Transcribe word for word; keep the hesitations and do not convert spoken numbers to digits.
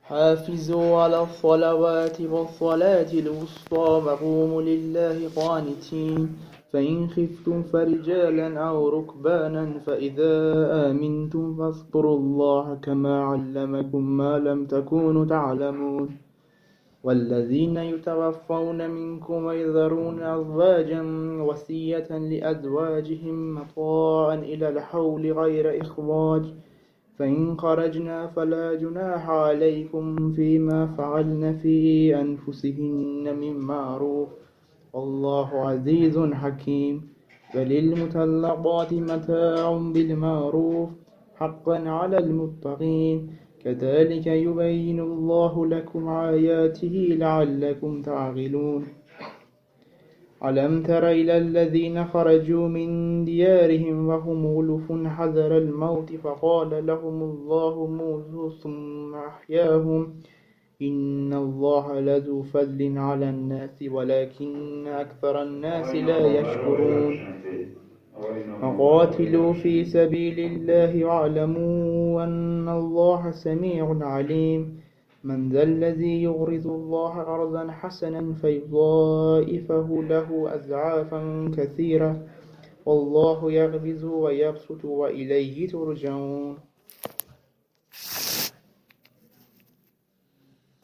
حافظوا على الصلوات والصلاة الوسطى وقوموا لله قانتين فإن خفتم فرجالا أو ركبانا فإذا آمنتم فاذكروا الله كما علمكم ما لم تكونوا تعلمون والذين يتوفون منكم ويذرون أزواجا وصية لأزواجهم متاعا إلى الحول غير إخراج فإن خرجنا فلا جناح عليكم فيما فعلن في أنفسهن من معروف والله عزيز حكيم وللمطلقات متاع بالمعروف حقا على المتقين كذلك يبين الله لكم آياته لعلكم تعقلون ألم تر إلى الذين خرجوا من ديارهم وهم ألوف حذر الموت فقال لهم الله موتوا ثم أحياهم إن الله لذو فضل على الناس ولكن أكثر الناس لا يشكرون فقاتلوا في سبيل الله واعلموا أن الله سميع عليم من ذا الذي يغرض الله قرضا حسنا فيضاعفه له أضعافا كثيرة والله يقبض ويبسط وإليه ترجعون.